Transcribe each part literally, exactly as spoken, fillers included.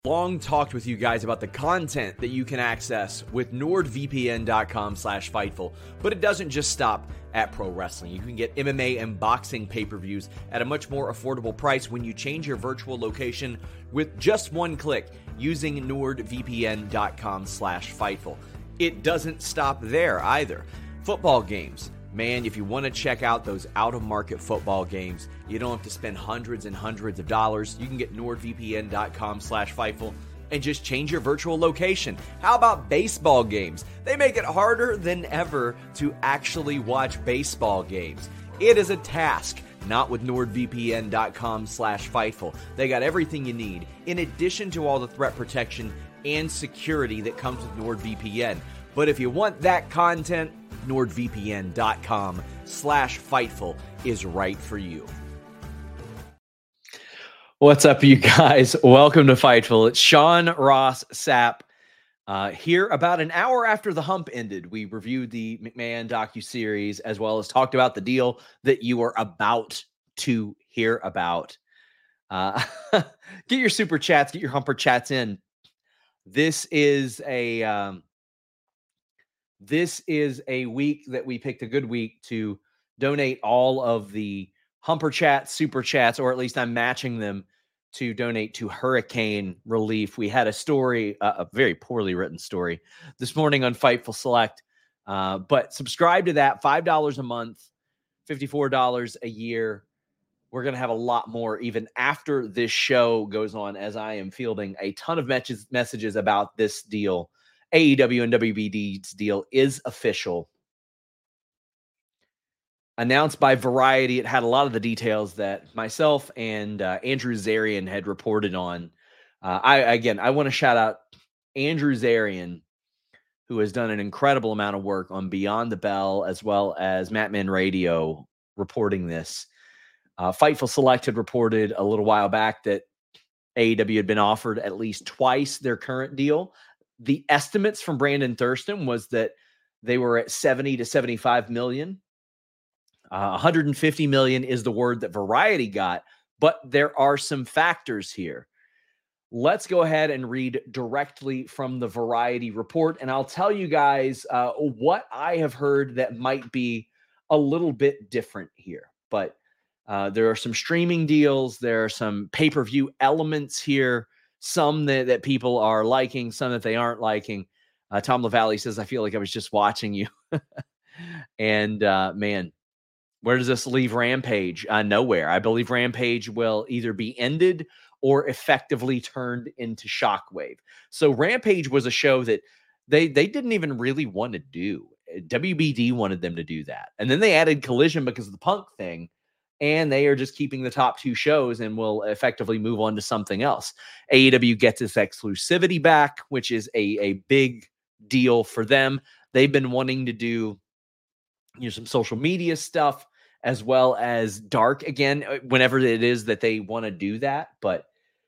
Long talked with you guys about the content that you can access with nordvpn.com slash Fightful, but it doesn't just stop at pro wrestling. You can get M M A and boxing pay-per-views at a much more affordable price when you change your virtual location with just one click using nordvpn.com slash Fightful. It doesn't stop there either. Football games. Man, if you want to check out those out-of-market football games, you don't have to spend hundreds and hundreds of dollars. You can get nordvpn.com slash Fightful and just change your virtual location. How about baseball games? They make it harder than ever to actually watch baseball games. It is a task, not with nordvpn.com slash Fightful. They got everything you need, in addition to all the threat protection and security that comes with NordVPN. But if you want that content, nordvpn.com slash Fightful is right for you. What's up, you guys? Welcome to Fightful. It's Sean Ross Sapp uh, here about an hour after the hump ended. We reviewed the McMahon docuseries as well as talked about the deal that you are about to hear about. Uh, get your super chats, get your humper chats in. This is a... Um, This is a week that we picked a good week to donate all of the Humper Chats, Super Chats, or at least I'm matching them to donate to hurricane relief. We had a story, uh, a very poorly written story this morning on Fightful Select, uh, but subscribe to that, five dollars a month, fifty-four dollars a year. We're going to have a lot more even after this show goes on, as I am fielding a ton of messages messages about this deal. A E W and W B D's deal is official. Announced by Variety, it had a lot of the details that myself and uh, Andrew Zarian had reported on. Uh, I again, I want to shout out Andrew Zarian, who has done an incredible amount of work on Beyond the Bell, as well as Matman Radio reporting this. Uh, Fightful Select had reported a little while back that A E W had been offered at least twice their current deal. The estimates from Brandon Thurston was that they were at seventy to seventy-five million. Uh, one hundred fifty million is the word that Variety got, but there are some factors here. Let's go ahead and read directly from the Variety report, and I'll tell you guys uh, what I have heard that might be a little bit different here. But uh, there are some streaming deals, there are some pay-per-view elements here. Some that, that people are liking, some that they aren't liking. Uh, Tom LaValle says, I feel like I was just watching you. and uh, man, where does this leave Rampage? Uh, nowhere. I believe Rampage will either be ended or effectively turned into Shockwave. So Rampage was a show that they, they didn't even really want to do. W B D wanted them to do that. And then they added Collision because of the Punk thing. And they are just keeping the top two shows and will effectively move on to something else. A E W gets its exclusivity back, which is a, a big deal for them. They've been wanting to do, you know, some social media stuff as well as dark again, whenever it is that they want to do that. But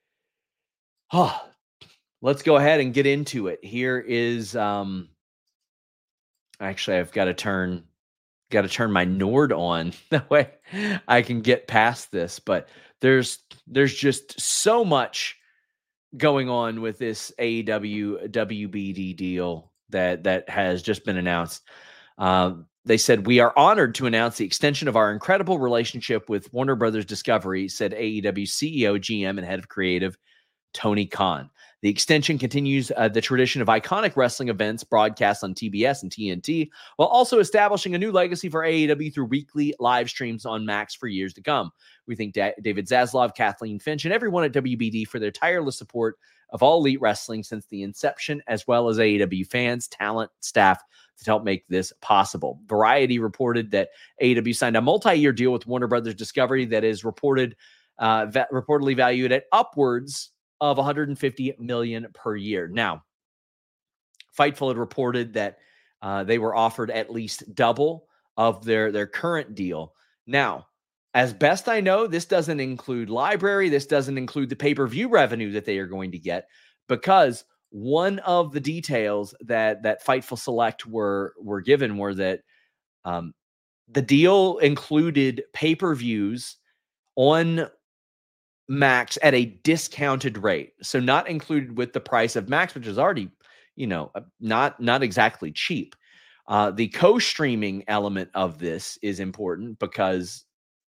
oh, let's go ahead and get into it. Here is, um, actually, I've got to turn... got to turn my Nord on. That way I can get past this. But there's there's just so much going on with this A E W W B D deal that that has just been announced. Uh, they said, we are honored to announce the extension of our incredible relationship with Warner Brothers Discovery, said A E W C E O, G M, and head of creative Tony Khan. The extension continues uh, the tradition of iconic wrestling events broadcast on T B S and T N T, while also establishing a new legacy for A E W through weekly live streams on Max for years to come. We thank da- David Zaslav, Kathleen Finch, and everyone at W B D for their tireless support of all elite wrestling since the inception, as well as A E W fans, talent, staff to help make this possible. Variety reported that A E W signed a multi-year deal with Warner Brothers Discovery that is reported uh, va- reportedly valued at upwards of one hundred fifty million dollars per year. Now, Fightful had reported that uh, they were offered at least double of their, their current deal. Now, as best I know, this doesn't include library. This doesn't include the pay-per-view revenue that they are going to get, because one of the details that that Fightful Select were were given were that um, the deal included pay-per-views on Max at a discounted rate. So not included with the price of Max, which is already, you know, not, not exactly cheap. Uh, the co-streaming element of this is important because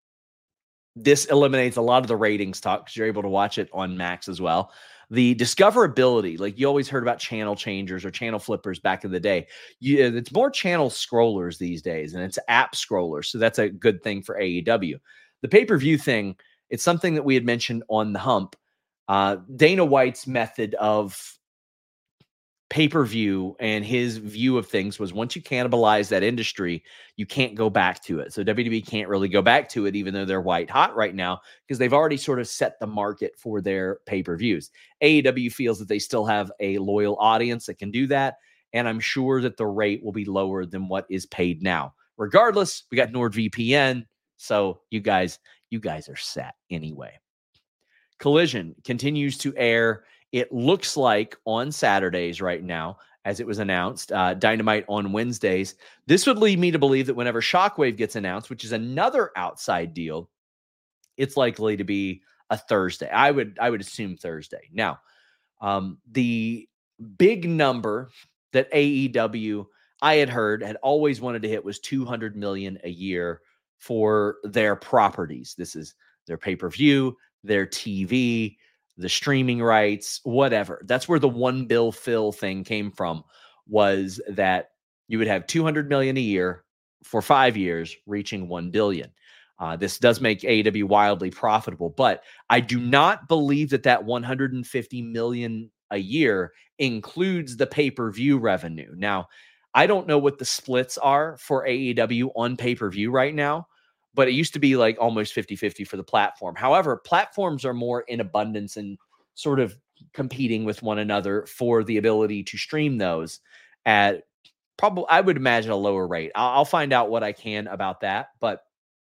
this eliminates a lot of the ratings talk because you're able to watch it on Max as well. The discoverability, like you always heard about channel changers or channel flippers back in the day. You, it's more channel scrollers these days, and it's app scrollers. So that's a good thing for A E W. The pay-per-view thing, it's something that we had mentioned on the hump. Uh, Dana White's method of pay-per-view and his view of things was once you cannibalize that industry, you can't go back to it. So W W E can't really go back to it, even though they're white hot right now, because they've already sort of set the market for their pay-per-views. A E W feels that they still have a loyal audience that can do that. And I'm sure that the rate will be lower than what is paid now. Regardless, we got NordVPN. So you guys, you guys are set anyway. Collision continues to air. It looks like on Saturdays right now, as it was announced, uh, Dynamite on Wednesdays. This would lead me to believe that whenever Shockwave gets announced, which is another outside deal, it's likely to be a Thursday. I would I would assume Thursday. Now, um, the big number that A E W I had heard had always wanted to hit was two hundred million dollars a year for their properties. This is their pay-per-view, their T V, the streaming rights, whatever. That's where the one bill fill thing came from, was that you would have two hundred million dollars a year for five years, reaching one billion dollars. Uh, this does make A E W wildly profitable, but I do not believe that that one hundred fifty million dollars a year includes the pay-per-view revenue. Now, I don't know what the splits are for A E W on pay-per-view right now, but it used to be like almost fifty-fifty for the platform. However, platforms are more in abundance and sort of competing with one another for the ability to stream those at probably, I would imagine, a lower rate. I'll, I'll find out what I can about that, but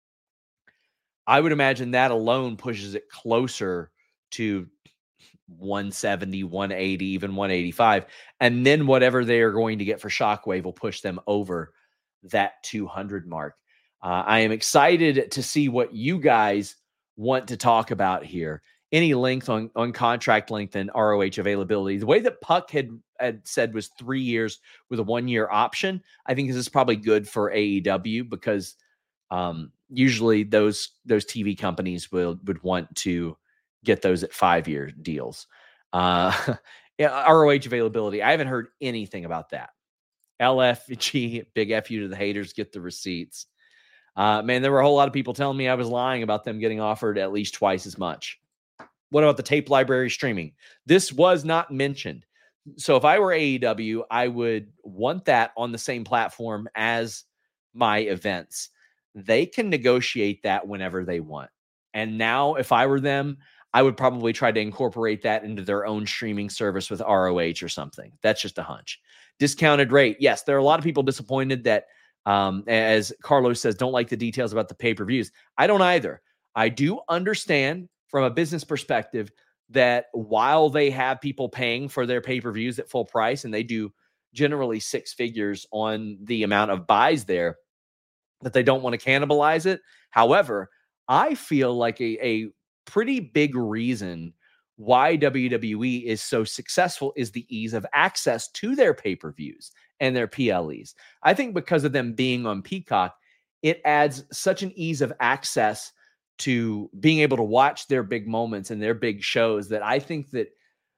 I would imagine that alone pushes it closer to one seventy, one eighty, even one eighty-five. And then whatever they are going to get for Shockwave will push them over that two hundred mark. Uh, I am excited to see what you guys want to talk about here. Any length on, on contract length and R O H availability. The way that Puck had, had said was three years with a one-year option, I think this is probably good for A E W because um, usually those those T V companies will would want to get those at five-year deals. Uh, yeah, R O H availability, I haven't heard anything about that. L F G, big F you to the haters, get the receipts. Uh, man, there were a whole lot of people telling me I was lying about them getting offered at least twice as much. What about the tape library streaming? This was not mentioned. So if I were A E W, I would want that on the same platform as my events. They can negotiate that whenever they want. And now if I were them, I would probably try to incorporate that into their own streaming service with R O H or something. That's just a hunch. Discounted rate. Yes, there are a lot of people disappointed that, um, as Carlos says, don't like the details about the pay-per-views. I don't either. I do understand from a business perspective that while they have people paying for their pay-per-views at full price, and they do generally six figures on the amount of buys there, that they don't want to cannibalize it. However, I feel like a, a pretty big reason why W W E is so successful is the ease of access to their pay-per-views and their P L Es. I think because of them being on Peacock, it adds such an ease of access to being able to watch their big moments and their big shows that I think that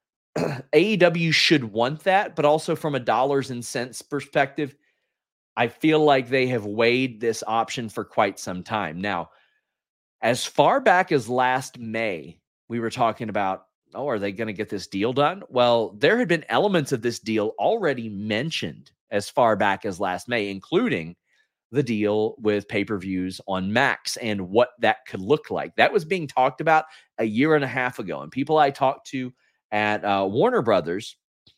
A E W should want that, but also from a dollars and cents perspective, I feel like they have weighed this option for quite some time. Now, as far back as last May, we were talking about, oh, are they going to get this deal done? Well, there had been elements of this deal already mentioned as far back as last May, including the deal with pay-per-views on Max and what that could look like. That was being talked about a year and a half ago. And people I talked to at uh, Warner Brothers,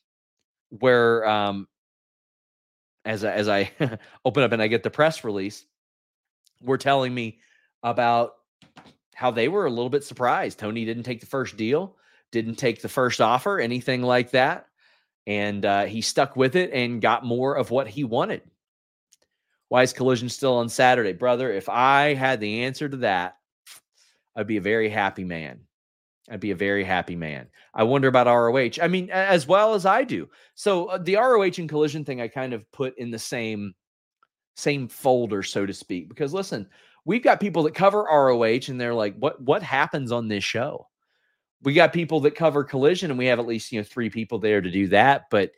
where um, as, as I open up and I get the press release, were telling me about how they were a little bit surprised. Tony didn't take the first deal, didn't take the first offer, anything like that. And uh, he stuck with it and got more of what he wanted. Why is Collision still on Saturday? Brother, if I had the answer to that, I'd be a very happy man. I'd be a very happy man. I wonder about R O H. I mean, as well as I do. So uh, the R O H and Collision thing, I kind of put in the same, same folder, so to speak, because listen, we've got people that cover R O H and they're like, what, what happens on this show? We got people that cover Collision and we have at least, you know, three people there to do that. But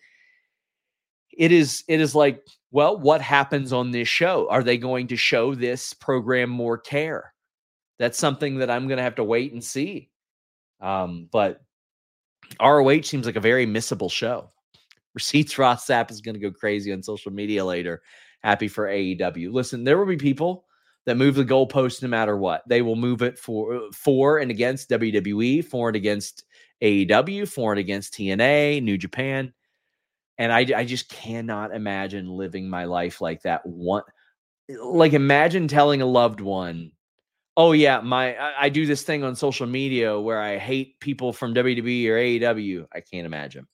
it is, it is like, well, what happens on this show? Are they going to show this program more care? That's something that I'm going to have to wait and see. Um, but R O H seems like a very missable show. Receipts Ross Sapp is going to go crazy on social media later. Happy for A E W. Listen, there will be people that move the goalpost no matter what. They will move it for, for and against W W E, for and against A E W, for and against T N A, New Japan. And I, I just cannot imagine living my life like that. One, like imagine telling a loved one, oh yeah, my I, I do this thing on social media where I hate people from W W E or A E W. I can't imagine.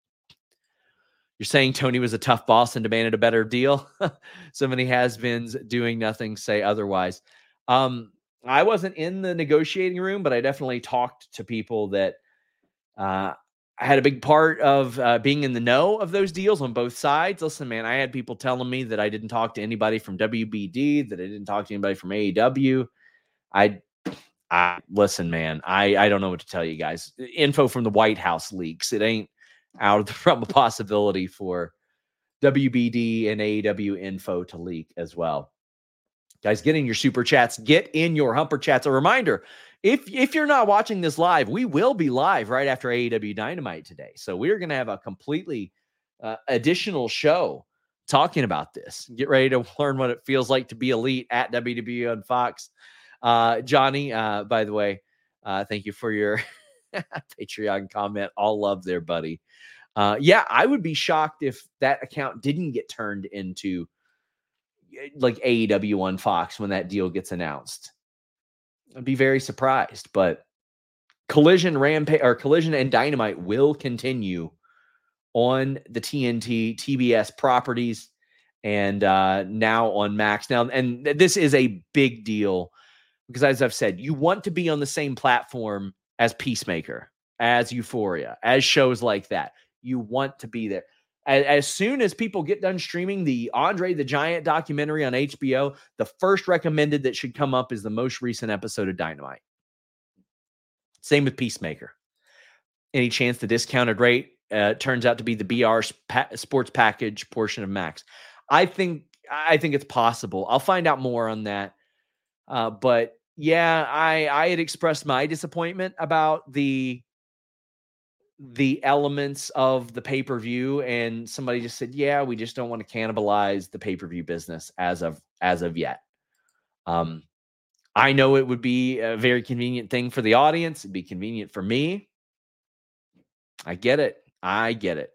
You're saying Tony was a tough boss and demanded a better deal? So many has-beens doing nothing say otherwise. Um, I wasn't in the negotiating room, but I definitely talked to people that uh, I had a big part of uh, being in the know of those deals on both sides. Listen, man, I had people telling me that I didn't talk to anybody from W B D, that I didn't talk to anybody from A E W. I, I listen, man, I, I don't know what to tell you guys. Info from the White House leaks. It ain't out of the realm of possibility for W B D and A E W info to leak as well. Guys, get in your super chats. Get in your humper chats. A reminder, if, if you're not watching this live, we will be live right after A E W Dynamite today. So we're going to have a completely uh, additional show talking about this. Get ready to learn what it feels like to be elite at W W E on Fox. Uh, Johnny, uh, by the way, uh, thank you for your Patreon comment. All love there, buddy. Uh, yeah, I would be shocked if that account didn't get turned into like A E W on Fox when that deal gets announced. I'd be very surprised, but Collision, Rampage, or Collision and Dynamite will continue on the T N T, T B S properties and uh, now on Max. Now, and this is a big deal because, as I've said, you want to be on the same platform as Peacemaker, as Euphoria, as shows like that. You want to be there. As, as soon as people get done streaming the Andre the Giant documentary on H B O, the first recommended that should come up is the most recent episode of Dynamite. Same with Peacemaker. Any chance the discounted rate uh, turns out to be the B R pa- sports package portion of Max? I think I think it's possible. I'll find out more on that. Uh, but yeah, I I had expressed my disappointment about the the elements of the pay-per-view, and somebody just said, yeah, we just don't want to cannibalize the pay-per-view business as of as of yet. Um, I know it would be a very convenient thing for the audience. It'd be convenient for me. I get it. I get it.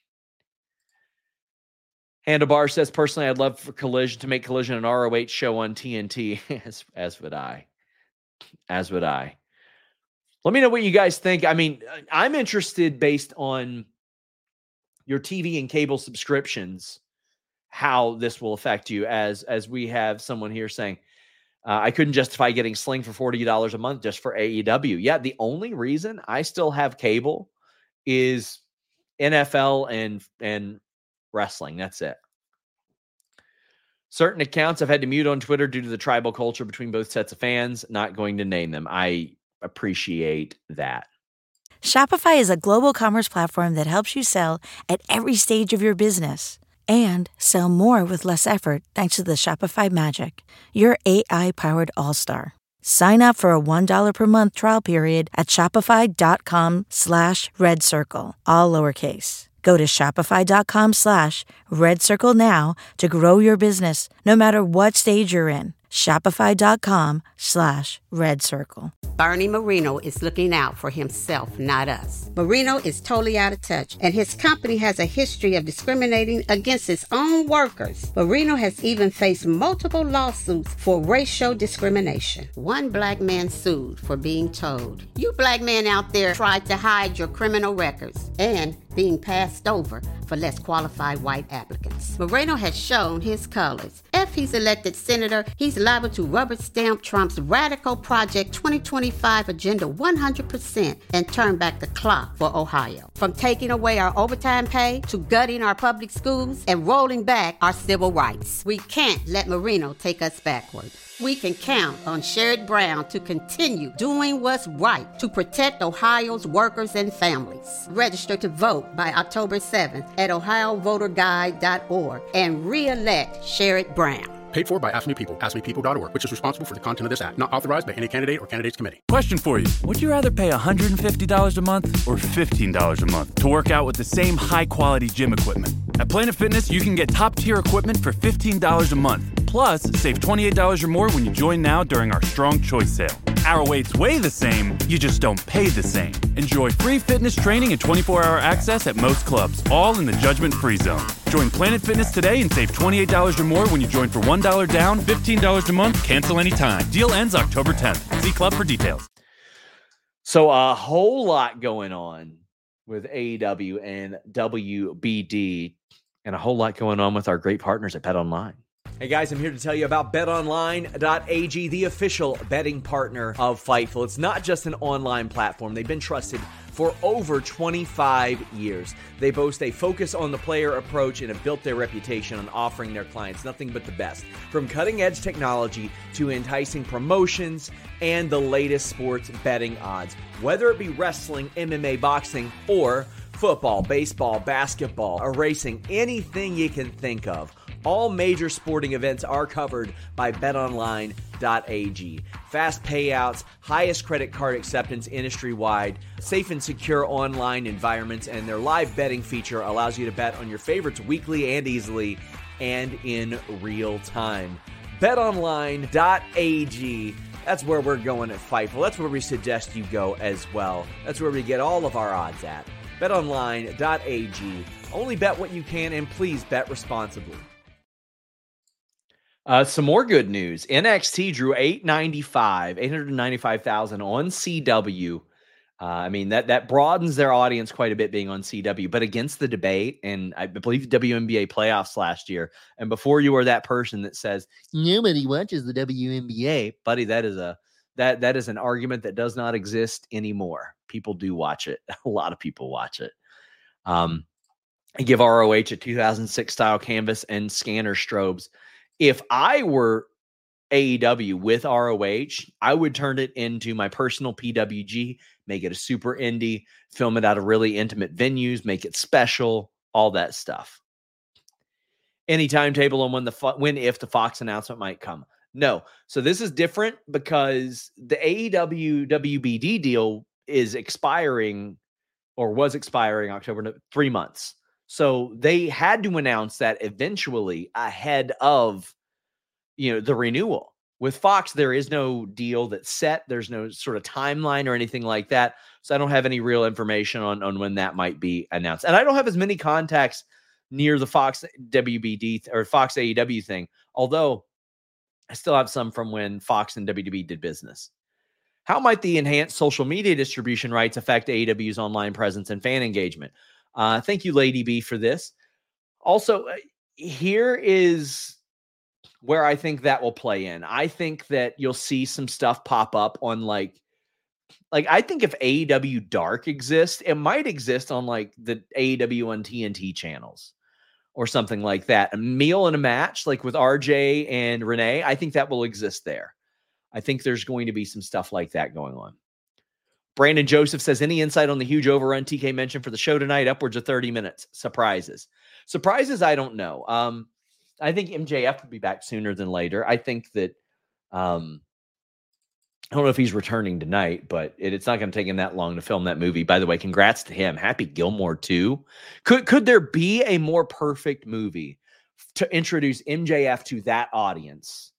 Handlebar says, personally, I'd love for Collision to make Collision an R O H show on T N T. as, as would I. As would I. Let me know what you guys think. I mean, I'm interested based on your T V and cable subscriptions, how this will affect you, as, as we have someone here saying, uh, I couldn't justify getting Sling for forty dollars a month just for A E W. Yeah, the only reason I still have cable is N F L and, and wrestling. That's it. Certain accounts I've had to mute on Twitter due to the tribal culture between both sets of fans. Not going to name them. I appreciate that. Shopify is a global commerce platform that helps you sell at every stage of your business and sell more with less effort thanks to the Shopify Magic, your A I-powered all-star. Sign up for a one dollar per month trial period at shopify.com slash red circle, all lowercase. Go to shopify.com slash red circle now to grow your business no matter what stage you're in. Shopify.com slash red circle. Bernie Marino is looking out for himself, not us. Marino is totally out of touch, and his company has a history of discriminating against its own workers. Marino has even faced multiple lawsuits for racial discrimination. One black man sued for being told, "You black men out there tried to hide your criminal records," and being passed over for less qualified white applicants. Moreno has shown his colors. F if he's elected senator, he's liable to rubber stamp Trump's radical Project twenty twenty-five agenda one hundred percent and turn back the clock for Ohio. From taking away our overtime pay to gutting our public schools and rolling back our civil rights. We can't let Marino take us backward. We can count on Sherrod Brown to continue doing what's right to protect Ohio's workers and families. Register to vote by October seventh at ohio voter guide dot org and re-elect Sherrod Brown. Paid for by Ask Me People, ask me people dot org, which is responsible for the content of this act. Not authorized by any candidate or candidates committee. Question for you. Would you rather pay one hundred fifty dollars a month or fifteen dollars a month to work out with the same high-quality gym equipment? At Planet Fitness, you can get top-tier equipment for fifteen dollars a month. Plus, save twenty-eight dollars or more when you join now during our Strong Choice sale. Our weights weigh the same, you just don't pay the same. Enjoy free fitness training and twenty-four hour access at most clubs, all in the judgment-free zone. Join Planet Fitness today and save twenty-eight dollars or more when you join for one dollar down, fifteen dollars a month, cancel anytime. Deal ends October tenth. See club for details. So a whole lot going on with A E W and W B D, and a whole lot going on with our great partners at BetOnline. Hey guys, I'm here to tell you about bet online dot a g, the official betting partner of Fightful. It's not just an online platform. They've been trusted for over twenty-five years. They boast a focus on the player approach and have built their reputation on offering their clients nothing but the best. From cutting-edge technology to enticing promotions and the latest sports betting odds. Whether it be wrestling, M M A, boxing, or football, baseball, basketball, or racing, anything you can think of. All major sporting events are covered by bet online dot a g. Fast payouts, highest credit card acceptance industry-wide, safe and secure online environments, and their live betting feature allows you to bet on your favorites weekly and easily and in real time. bet online dot a g. That's where we're going at Fightful. That's where we suggest you go as well. That's where we get all of our odds at. bet online dot a g. Only bet what you can, and please bet responsibly. Uh, some more good news. N X T drew eight ninety-five, eight hundred ninety-five thousand on C W. Uh, I mean, that that broadens their audience quite a bit being on C W, but against the debate, and I believe W N B A playoffs last year, and before you are that person that says, nobody watches the W N B A, buddy, that is a that that is an argument that does not exist anymore. People do watch it. A lot of people watch it. Um, I give R O H a two thousand six style canvas and scanner strobes. If I were A E W with R O H, I would turn it into my personal P W G, make it a super indie, film it out of really intimate venues, make it special, all that stuff. Any timetable on when the when if the Fox announcement might come? No. So this is different because the A E W W B D deal is expiring or was expiring October, three months. So they had to announce that eventually ahead of, you know, the renewal. With Fox, there is no deal that's set. There's no sort of timeline or anything like that. So I don't have any real information on, on when that might be announced. And I don't have as many contacts near the Fox W B D or Fox A E W thing, although I still have some from when Fox and W W E did business. How might the enhanced social media distribution rights affect A E W's online presence and fan engagement? Uh, thank you, Lady B, for this. Also, uh, here is where I think that will play in. I think that you'll see some stuff pop up on like, like I think if A E W Dark exists, it might exist on like the A E W on T N T channels or something like that. A meal and a match, like with R J and Renee, I think that will exist there. I think there's going to be some stuff like that going on. Brandon Joseph says, any insight on the huge overrun T K mentioned for the show tonight? Upwards of thirty minutes. Surprises. Surprises, I don't know. Um, I think M J F will be back sooner than later. I think that, um, I don't know if he's returning tonight, but it, it's not going to take him that long to film that movie. By the way, congrats to him. Happy Gilmore too. Could, could there be a more perfect movie to introduce M J F to that audience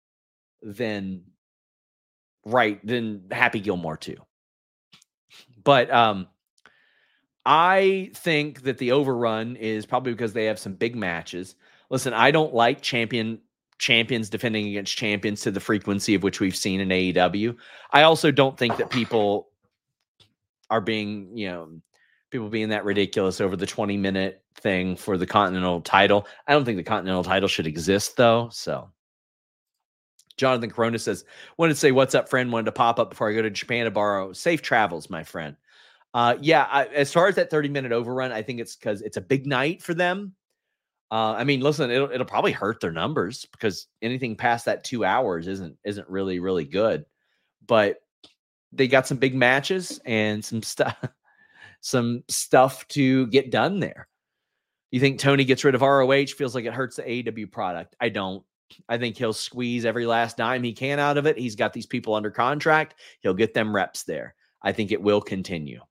than, right, than Happy Gilmore two? But um, I think that the overrun is probably because they have some big matches. Listen, I don't like champion champions defending against champions to the frequency of which we've seen in A E W. I also don't think that people are being, you know, People being that ridiculous over the twenty minute thing for the Continental title. I don't think the Continental title should exist, though. So, Jonathan Corona says, wanted to say, what's up, friend? Wanted to pop up before I go to Japan to borrow. Safe travels, my friend. Uh, yeah, I, as far as that thirty minute overrun, I think it's because it's a big night for them. Uh, I mean, listen, it'll, it'll probably hurt their numbers because anything past that two hours isn't isn't really, really good. But they got some big matches and some stuff. some stuff to get done there. You think Tony gets rid of R O H? Feels like it hurts the A E W product. I don't. I think he'll squeeze every last dime he can out of it. He's got these people under contract. He'll get them reps there. I think it will continue.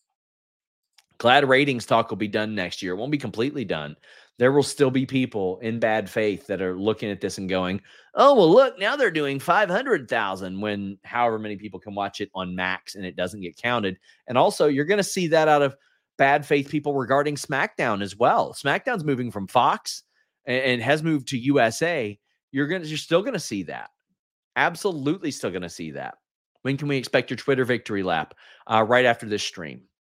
Glad ratings talk will be done next year. It won't be completely done. There will still be people in bad faith that are looking at this and going, oh, well, look, now they're doing five hundred thousand when however many people can watch it on Max and it doesn't get counted. And also, you're going to see that out of bad faith people regarding SmackDown as well. SmackDown's moving from Fox and, and has moved to U S A. You're going to, you're still going to see that. Absolutely still going to see that. When can we expect your Twitter victory lap? Uh, right after this stream.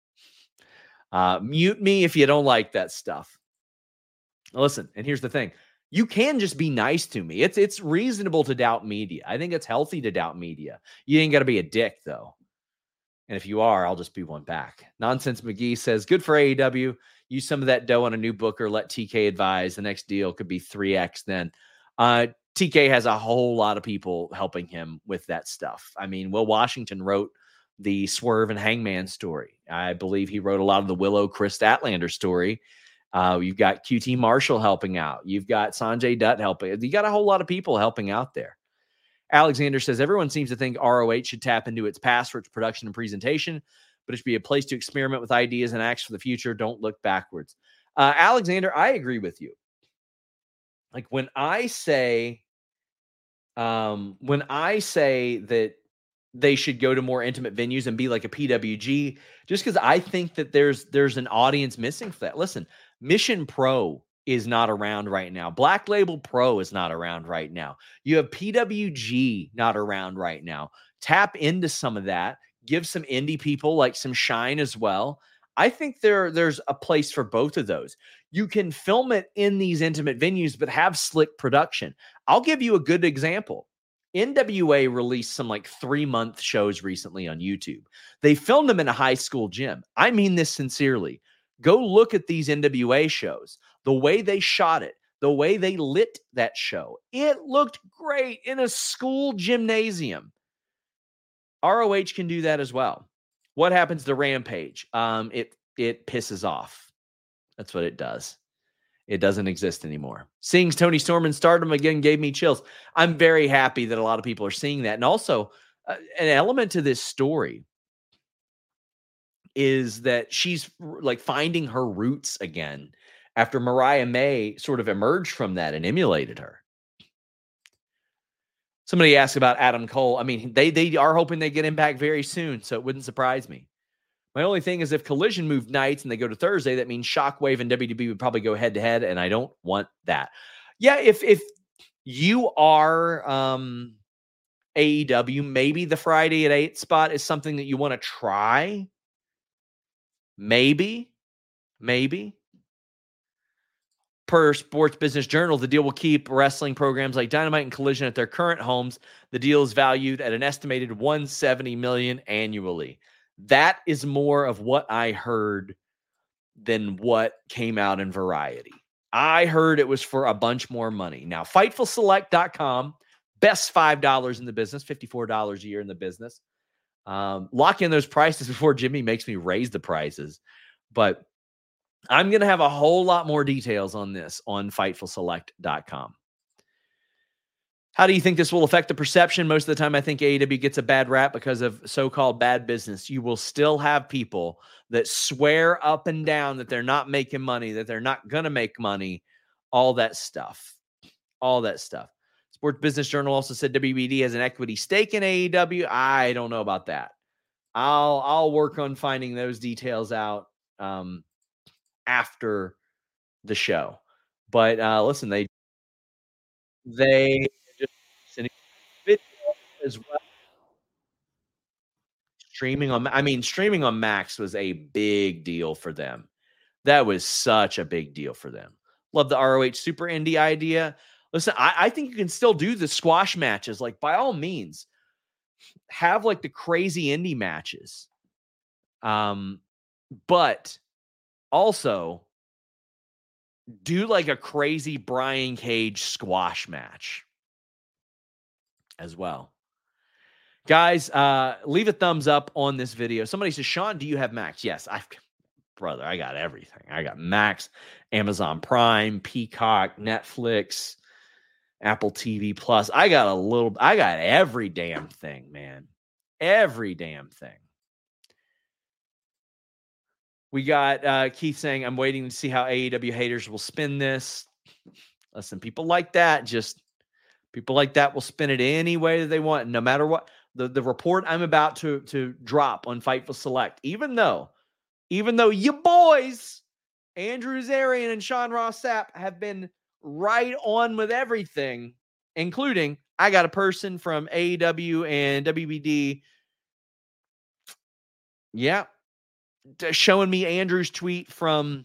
Uh, mute me if you don't like that stuff. Listen, and here's the thing. You can just be nice to me. It's it's reasonable to doubt media. I think it's healthy to doubt media. You ain't got to be a dick, though. And if you are, I'll just be one back. Nonsense McGee says, good for A E W. Use some of that dough on a new booker. Let T K advise. The next deal could be three X then. Uh, T K has a whole lot of people helping him with that stuff. I mean, Will Washington wrote the Swerve and Hangman story. I believe he wrote a lot of the Willow Chris Statlander story. Uh, you've got Q T Marshall helping out. You've got Sanjay Dutt helping. You got a whole lot of people helping out there. Alexander says, everyone seems to think R O H should tap into its past for its production and presentation, but it should be a place to experiment with ideas and acts for the future. Don't look backwards. Uh, Alexander, I agree with you. Like when I say, um, when I say that they should go to more intimate venues and be like a P W G, just because I think that there's there's an audience missing for that. Listen, Mission Pro is not around right now. Black Label Pro is not around right now. You have P W G not around right now. Tap into some of that. Give some indie people like some shine as well. I think there, there's a place for both of those. You can film it in these intimate venues, but have slick production. I'll give you a good example. N W A released some like three-month shows recently on YouTube. They filmed them in a high school gym. I mean this sincerely. Go look at these N W A shows. The way they shot it, the way they lit that show. It looked great in a school gymnasium. R O H can do that as well. What happens to Rampage? Um, it it pisses off. That's what it does. It doesn't exist anymore. Seeing Tony Storm in Stardom again gave me chills. I'm very happy that a lot of people are seeing that. And also, uh, an element to this story is that she's like finding her roots again after Mariah May sort of emerged from that and emulated her. Somebody asked about Adam Cole. I mean, they they are hoping they get him back very soon, so it wouldn't surprise me. My only thing is if Collision moved nights and they go to Thursday, that means Shockwave and W W E would probably go head-to-head, and I don't want that. Yeah, if if you are um, A E W, maybe the Friday at eight spot is something that you want to try. Maybe. Maybe. Per Sports Business Journal, the deal will keep wrestling programs like Dynamite and Collision at their current homes. The deal is valued at an estimated one hundred seventy million dollars annually. That is more of what I heard than what came out in Variety. I heard it was for a bunch more money. Now, Fightful Select dot com, best five dollars in the business, fifty-four dollars a year in the business. Um, lock in those prices before Jimmy makes me raise the prices. But I'm going to have a whole lot more details on this on Fightful Select dot com. How do you think this will affect the perception? Most of the time, I think A E W gets a bad rap because of so-called bad business. You will still have people that swear up and down that they're not making money, that they're not going to make money, all that stuff. All that stuff. Sports Business Journal also said W B D has an equity stake in A E W. I don't know about that. I'll I'll work on finding those details out um, after the show. But uh, listen, they they just sending video as well. Streaming on, I mean, streaming on Max was a big deal for them. That was such a big deal for them. Love the R O H Super Indie idea. Listen, I, I think you can still do the squash matches. Like, by all means, have like the crazy indie matches. Um, but also do like a crazy Brian Cage squash match as well. Guys, uh, leave a thumbs up on this video. Somebody says, Sean, do you have Max? Yes, I've, brother, I got everything. I got Max, Amazon Prime, Peacock, Netflix, Apple T V Plus. I got a little, I got every damn thing, man. Every damn thing. We got uh, Keith saying, I'm waiting to see how A E W haters will spin this. Listen, people like that, just people like that will spin it any way that they want, no matter what. The, the report I'm about to, to drop on Fightful Select, even though, even though you boys, Andrew Zarian and Sean Ross Sapp, have been right on with everything, including I got a person from A E W and W B D. Yeah. Showing me Andrew's tweet from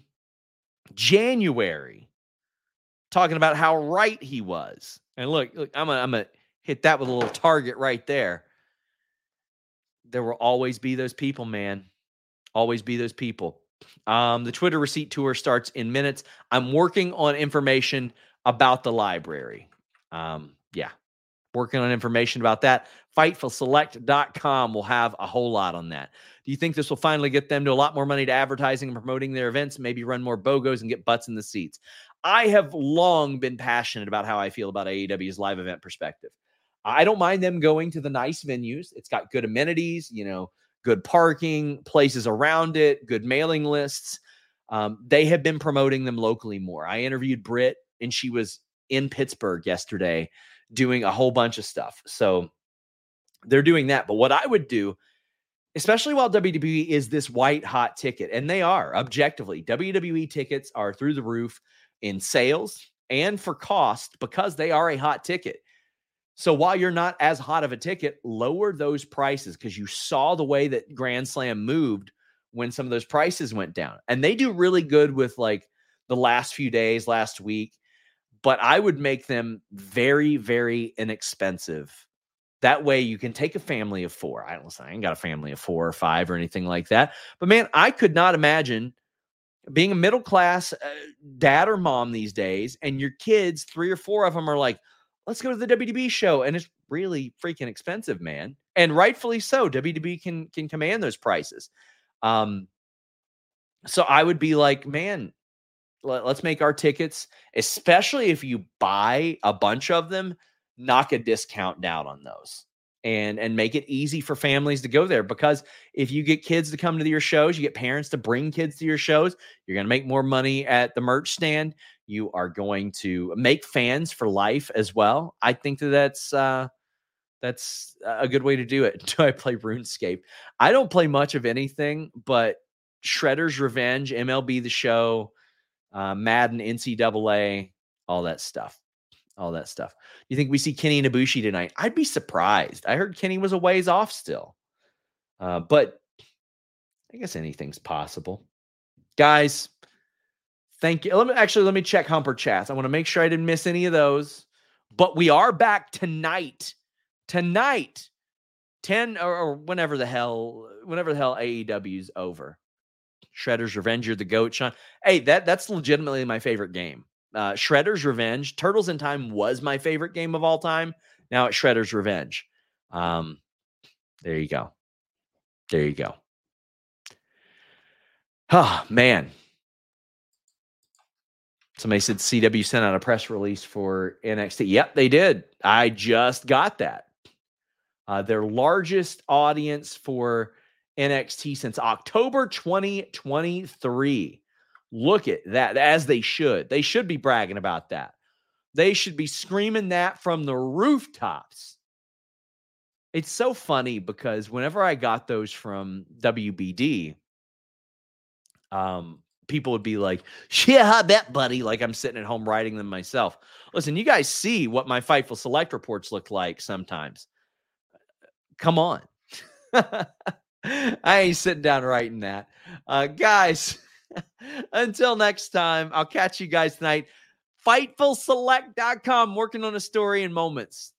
January talking about how right he was. And look, look I'm going I'm to hit that with a little target right there. There will always be those people, man. Always be those people. Um, the Twitter receipt tour starts in minutes. I'm working on information about the library. Um, yeah, working on information about that. Fightful Select dot com will have a whole lot on that. Do you think this will finally get them to a lot more money to advertising and promoting their events, maybe run more B O G Os and get butts in the seats? I have long been passionate about how I feel about A E W's live event perspective. I don't mind them going to the nice venues. It's got good amenities, you know, good parking, places around it, good mailing lists. Um, they have been promoting them locally more. I interviewed Britt, and she was in Pittsburgh yesterday doing a whole bunch of stuff. So they're doing that. But what I would do, especially while W W E is this white hot ticket, and they are objectively, W W E tickets are through the roof in sales and for cost because they are a hot ticket. So while you're not as hot of a ticket, lower those prices, because you saw the way that Grand Slam moved when some of those prices went down. And they do really good with like the last few days, last week. But I would make them very, very inexpensive. That way you can take a family of four. I don't I ain't got a family of four or five or anything like that. But man, I could not imagine being a middle class uh, dad or mom these days, and your kids, three or four of them are like, let's go to the W W E show. And it's really freaking expensive, man. And rightfully so. W W E can, can command those prices. Um, so I would be like, man, let, let's make our tickets, especially if you buy a bunch of them, knock a discount down on those and, and make it easy for families to go there. Because if you get kids to come to your shows, you get parents to bring kids to your shows, you're going to make more money at the merch stand. You are going to make fans for life as well. I think that that's, uh, that's a good way to do it. Do I play RuneScape? I don't play much of anything, but Shredder's Revenge, M L B The Show, uh, Madden, N C double A, all that stuff. All that stuff. You think we see Kenny and Ibushi tonight? I'd be surprised. I heard Kenny was a ways off still. Uh, but I guess anything's possible. Guys, thank you. Let me actually let me check Humper Chats. I want to make sure I didn't miss any of those. But we are back tonight. Tonight, ten or, or whenever the hell, whenever the hell A E W's over. Shredder's Revenge, you're the GOAT, Sean. Hey, that that's legitimately my favorite game. Uh, Shredder's Revenge. Turtles in Time was my favorite game of all time. Now it's Shredder's Revenge. Um, there you go. There you go. Oh, man. Somebody said C W sent out a press release for N X T. Yep, they did. I just got that. Uh, their largest audience for N X T since October twenty twenty-three. Look at that, as they should. They should be bragging about that. They should be screaming that from the rooftops. It's so funny because whenever I got those from W B D, um, people would be like, yeah, I bet, buddy. Like I'm sitting at home writing them myself. Listen, you guys see what my Fightful Select reports look like sometimes. Come on. I ain't sitting down writing that. Uh, guys, until next time, I'll catch you guys tonight. Fightful Select dot com, working on a story in moments.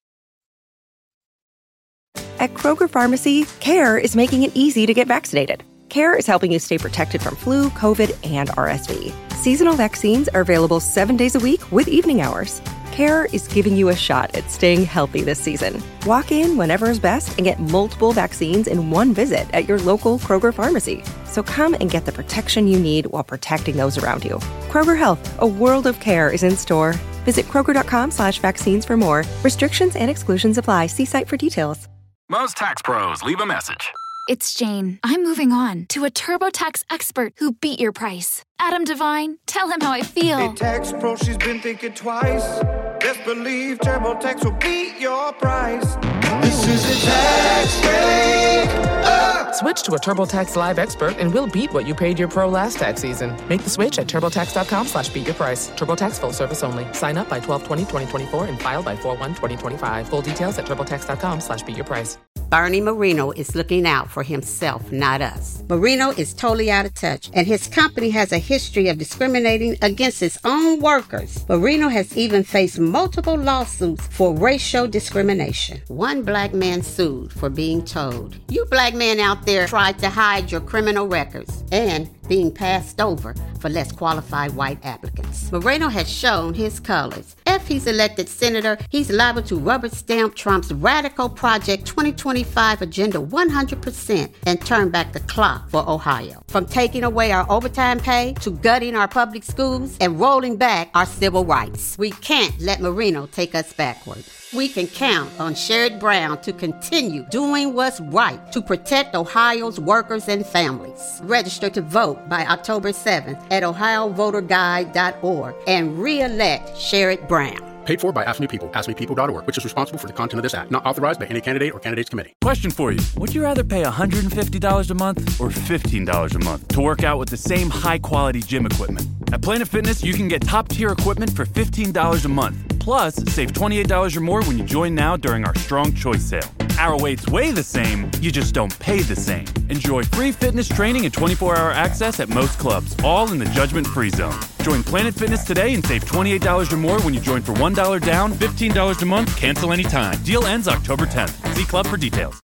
At Kroger Pharmacy, CARE is making it easy to get vaccinated. CARE is helping you stay protected from flu, COVID, and R S V. Seasonal vaccines are available seven days a week with evening hours. CARE is giving you a shot at staying healthy this season. Walk in whenever is best and get multiple vaccines in one visit at your local Kroger pharmacy. So come and get the protection you need while protecting those around you. Kroger Health, a world of care is in store. Visit Kroger.com slash vaccines for more. Restrictions and exclusions apply. See site for details. Most tax pros leave a message. It's Jane. I'm moving on to a TurboTax expert who beat your price. Adam Devine, tell him how I feel. Hey, tax pro, she's been thinking twice. Best believe TurboTax will beat your price. This is a tax break. Uh. Switch to a TurboTax Live expert and we'll beat what you paid your pro last tax season. Make the switch at TurboTax.com slash beat your price. TurboTax full service only. Sign up by twelve twenty twenty twenty-four and file by four one twenty twenty-five. Full details at TurboTax.com slash beat your price. Bernie Marino is looking out for himself, not us. Marino is totally out of touch, and his company has a history of discriminating against its own workers. Marino has even faced multiple lawsuits for racial discrimination. One black man sued for being told, "You black men out there tried to hide your criminal records," and being passed over for less qualified white applicants. Moreno has shown his colors. If he's elected senator, he's liable to rubber stamp Trump's radical Project twenty twenty-five agenda one hundred percent and turn back the clock for Ohio. From taking away our overtime pay to gutting our public schools and rolling back our civil rights. We can't let Marino take us backward. We can count on Sherrod Brown to continue doing what's right to protect Ohio's workers and families. Register to vote by October seventh at ohio voter guide dot org and re-elect Sherrod Brown. Paid for by Ask Me People, ask me people dot org, which is responsible for the content of this act. Not authorized by any candidate or candidates committee. Question for you. Would you rather pay one hundred fifty dollars a month or fifteen dollars a month to work out with the same high-quality gym equipment? At Planet Fitness, you can get top-tier equipment for fifteen dollars a month. Plus, save twenty-eight dollars or more when you join now during our Strong Choice sale. Our weights weigh the same, you just don't pay the same. Enjoy free fitness training and twenty-four hour access at most clubs, all in the judgment-free zone. Join Planet Fitness today and save twenty-eight dollars or more when you join for one dollar down, fifteen dollars a month, cancel anytime. Deal ends October tenth. See club for details.